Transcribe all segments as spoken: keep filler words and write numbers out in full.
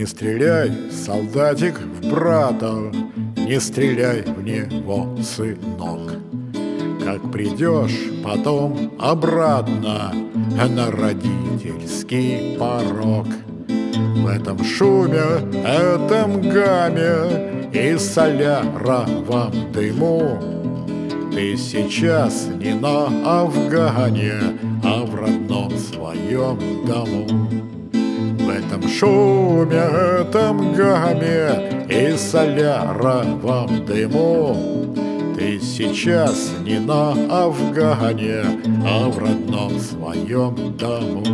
Не стреляй, солдатик, в брата, не стреляй в него, сынок. Как придешь потом обратно на родительский порог, в этом шуме, этом гаме и соляровом дыму ты сейчас не на Афгане, а в родном своем дому. В этом шуме, этом гаме и соляровом дыму ты сейчас не на Афгане, а в родном своем дому.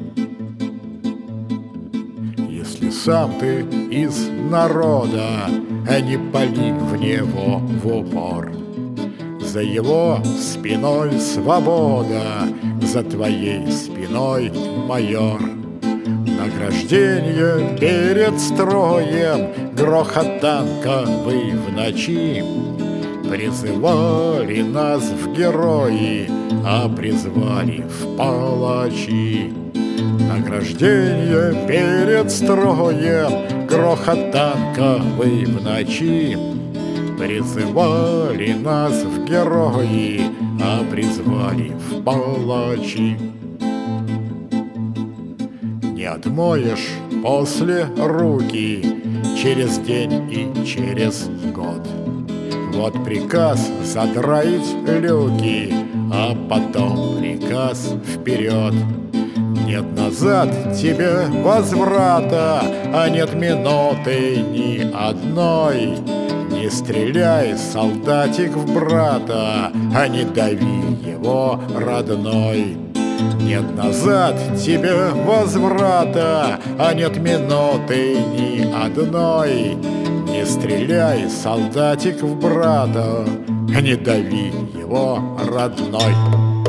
Если сам ты из народа, не пали в него в упор. За его спиной свобода, за твоей спиной майор. Награждение перед строем, грохот танковый в ночи призывали нас в герои, а призвали в палачи. Награждение перед строем, грохот танковый в ночи призывали нас в герои, а призвали в палачи. Не отмоешь после руки через день и через год. Вот приказ задраить люки, а потом приказ вперед. Нет назад тебе возврата, а нет минуты ни одной. Не стреляй, солдатик, в брата, а не дави его, родной. Нет назад тебе возврата, а нет минуты ни одной. Не стреляй, солдатик, в брата, а не дави его, родной.